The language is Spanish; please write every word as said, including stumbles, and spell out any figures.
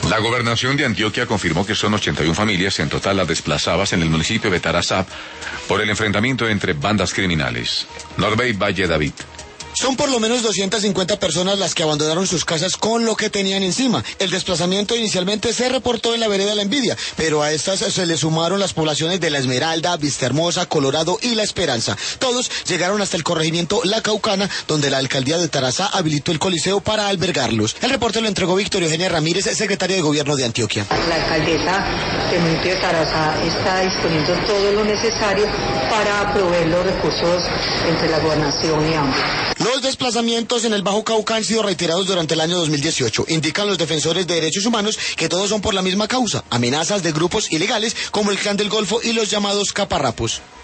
La gobernación de Antioquia confirmó que son ochenta y una familias en total las desplazadas en el municipio de Tarazá por el enfrentamiento entre bandas criminales. Norbey Valle David. Son por lo menos doscientas cincuenta personas las que abandonaron sus casas con lo que tenían encima. El desplazamiento inicialmente se reportó en la vereda La Envidia, pero a estas se le sumaron las poblaciones de La Esmeralda, Vistahermosa, Colorado y La Esperanza. Todos llegaron hasta el corregimiento La Caucana, donde la alcaldía de Tarazá habilitó el coliseo para albergarlos. El reporte lo entregó Victoria Eugenia Ramírez, secretaria de Gobierno de Antioquia. La alcaldesa del municipio de Tarazá está disponiendo todo lo necesario para proveer los recursos entre la gobernación y ambos. Los desplazamientos en el Bajo Cauca han sido reiterados durante el año dos mil dieciocho. Indican los defensores de derechos humanos que todos son por la misma causa, amenazas de grupos ilegales como el Clan del Golfo y los llamados caparrapos.